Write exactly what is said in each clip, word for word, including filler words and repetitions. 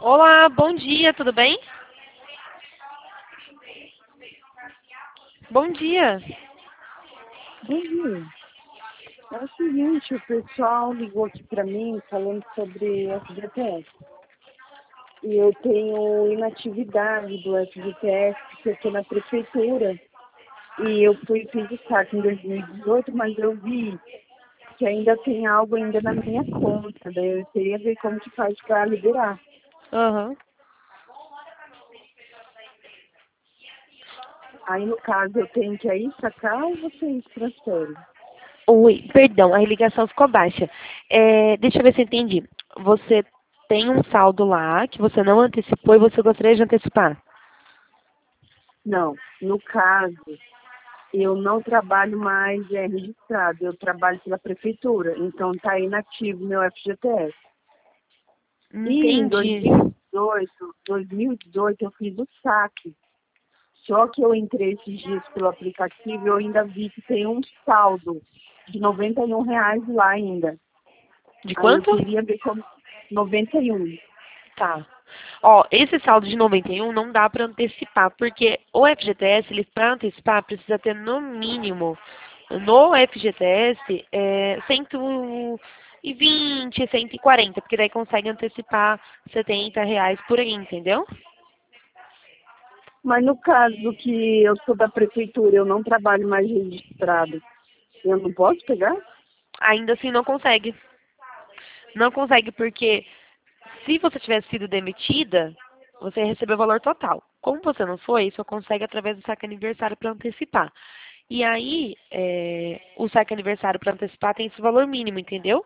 Olá, bom dia, tudo bem? Bom dia. Bom dia. É o seguinte, o pessoal ligou aqui para mim falando sobre F G T S. E eu tenho inatividade do F G T S, porque eu estou na prefeitura. E eu fui, fiz o saque em dois mil e dezoito, mas eu vi que ainda tem algo ainda na minha conta. Daí eu queria ver como que faz para liberar. Aham. Aí, no caso, eu tenho que ir sacar ou vocês transferem? Oi, perdão, a ligação ficou baixa. É, deixa eu ver se eu entendi. Você tem um saldo lá que você não antecipou e você gostaria de antecipar? Não, no caso, eu não trabalho mais é, registrado, eu trabalho pela prefeitura, então está inativo meu F G T S. E em Entendi. dois mil e dezoito, dois mil e dezoito eu fiz o saque, só que eu entrei esses dias pelo aplicativo e eu ainda vi que tem um saldo de noventa e um reais lá ainda. De Aí eu quanto? queria ver como noventa e um. Tá. Ó, esse saldo de noventa e um não dá para antecipar, porque o F G T S, ele para antecipar, precisa ter no mínimo, no F G T S, é, cento e vinte, cento e quarenta, porque daí consegue antecipar setenta reais por aí, entendeu? Mas no caso que eu sou da prefeitura, eu não trabalho mais registrado, eu não posso pegar? Ainda assim não consegue. Não consegue porque se você tivesse sido demitida, você ia receber o valor total. Como você não foi, só consegue através do saque aniversário para antecipar. E aí, é, o saque aniversário para antecipar tem esse valor mínimo, entendeu?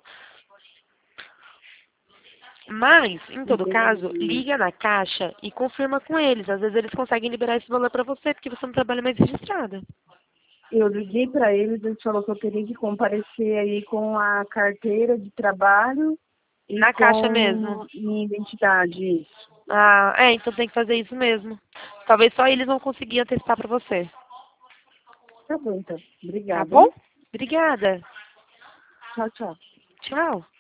Mas, em todo caso, Entendi. liga na caixa e confirma com eles. Às vezes eles conseguem liberar esse valor para você, porque você não trabalha mais registrada. Eu liguei para eles, eles falaram que eu teria que comparecer aí com a carteira de trabalho e Na caixa mesmo. com minha identidade, isso. Ah, é, então tem que fazer isso mesmo. Talvez só eles vão conseguir antecipar para você. Tá bom, então. Tá Obrigada, bom? hein? Obrigada. Tchau, tchau. Tchau.